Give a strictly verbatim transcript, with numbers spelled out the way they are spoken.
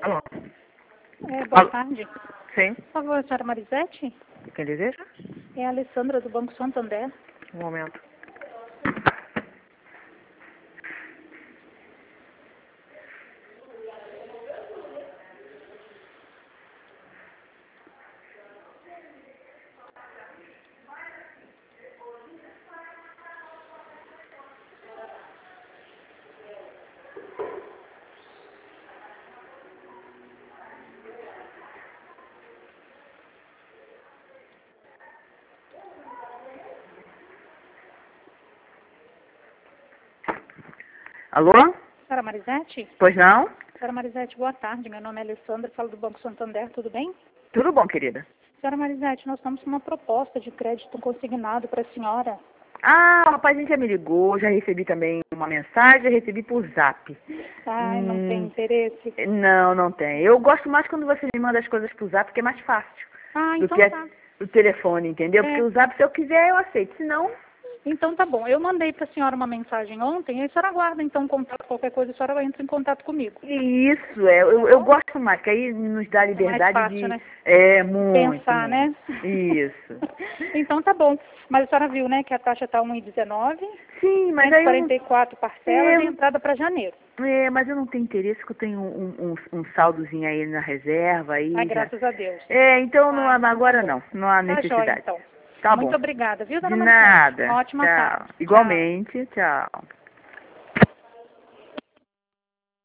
Alô? É, boa Alô? tarde. Sim. Por favor, a senhora Marisete? Quem deseja? É a Alessandra, do Banco Santander. Um momento. Alô? Senhora Marisete? Pois não? Senhora Marisete, boa tarde. Meu nome é Alessandra, falo do Banco Santander, tudo bem? Tudo bom, querida? Senhora Marisete, nós estamos com uma proposta de crédito consignado para a senhora. Ah, o rapazinho já me ligou, já recebi também uma mensagem, já recebi por zap. Ai, não tem Hum, interesse? não, não tem. Eu gosto mais quando você me manda as coisas por zap, porque é mais fácil Ah, do então que a- tá. o telefone, entendeu? Porque É, o zap, se eu quiser, eu aceito. Se não, então tá bom. Eu mandei para a senhora uma mensagem ontem, e a senhora aguarda então um contato, qualquer coisa, a senhora entra em contato comigo. isso, é, eu, eu gosto mais, que aí nos dá a É mais liberdade fácil, de... né? É, muito, Pensar, muito. né? Isso. Então tá bom. Mas a senhora viu, né, que a taxa está um vírgula dezenove, Sim, mas cento e aí eu quarenta não... e quatro parcelas É, e entrada para janeiro. é, mas eu não tenho interesse, que eu tenho um, um, um saldozinho aí na reserva, Ai, aí já... graças a Deus. É, então não, Ah, há- então tá agora bom. não, não há Tá jóia, necessidade. então. Tá bom. Muito obrigada, viu, De dona Marisete? Uma nada. ótima Tchau. tarde. Tchau. Igualmente, tchau.